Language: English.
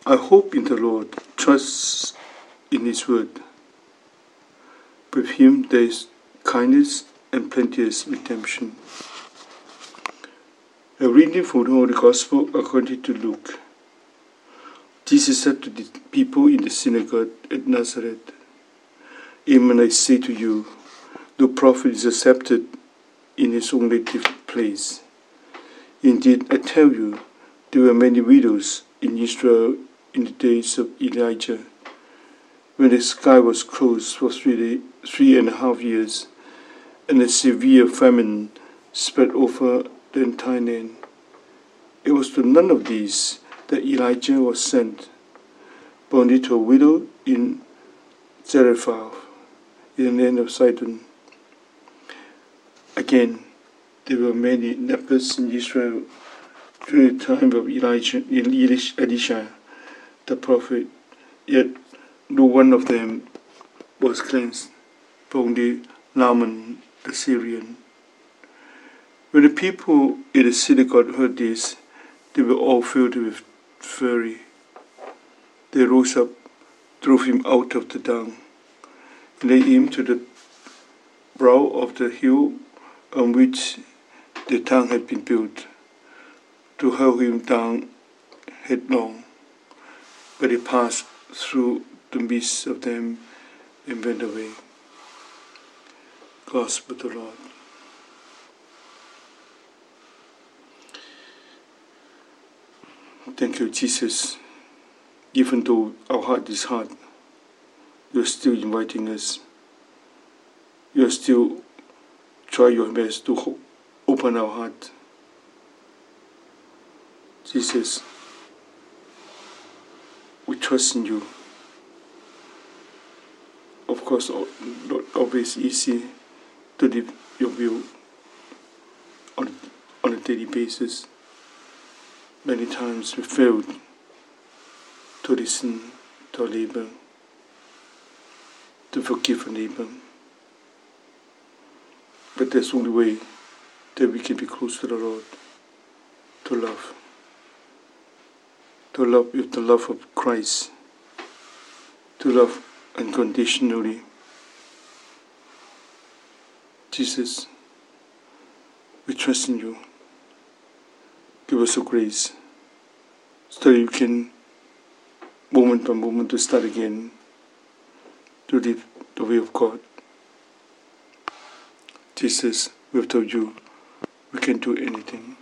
I hope in the Lord, trust in His word. With Him there is kindness and plenteous redemption. A reading from the Holy Gospel according to Luke. Jesus said to the people in the synagogue at Nazareth, Amen, I say to you, the prophet is accepted in his own native place. Indeed, I tell you, there were many widows in Israel in the days of Elijah, when the sky was closed for 3.5 years, and a severe famine spread over the entire land. It was to none of these that Elijah was sent, but only to a widow in Zarephath, in the land of Sidon. Again, there were many lepers in Israel during the time of Elisha, the prophet, yet no one of them was cleansed, but only Naaman the Syrian. When the people in the synagogue heard this, they were all filled with fury. They rose up, drove him out of the town, and laid him to the brow of the hill on which the town had been built, to hurl him down headlong. But he passed through the midst of them and went away. Gospel of the Lord. Thank you, Jesus. Even though our heart is hard, you're still inviting us. You're still trying your best to open our heart. Jesus, we trust in you. Of course, not always easy to live your will on a daily basis. Many times we failed to listen to our neighbor, to forgive our neighbor. But there's only way that we can be close to the Lord, to love. To love with the love of Christ, to love unconditionally. Jesus, we trust in you. Give us a grace so that you can, moment by moment, to start again, to live the way of God. Jesus, we have told you we can do anything.